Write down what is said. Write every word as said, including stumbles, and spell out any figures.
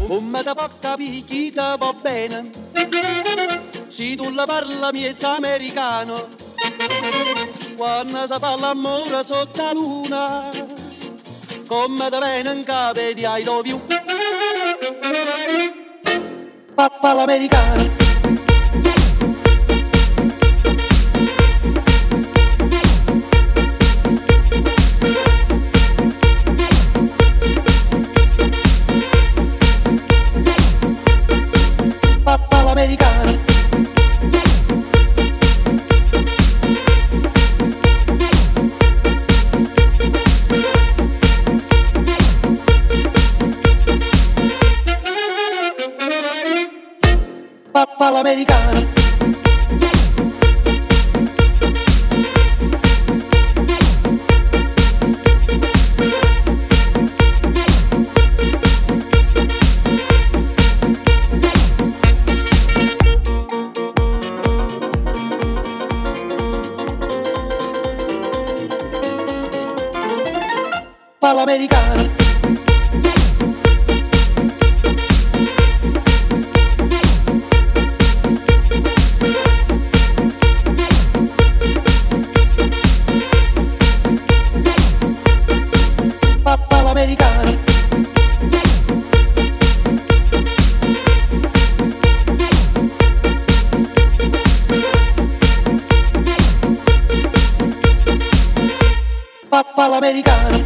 Come te fa capire chi te va bene? Se tu la parla miezza americano, quando si fa l'amore sotto la luna, come te viene in capo di I love you. Papà l'americano. Papà l'americano. Papà l'americano. Papà l'americano. Papà l'americano. Papà l'americano.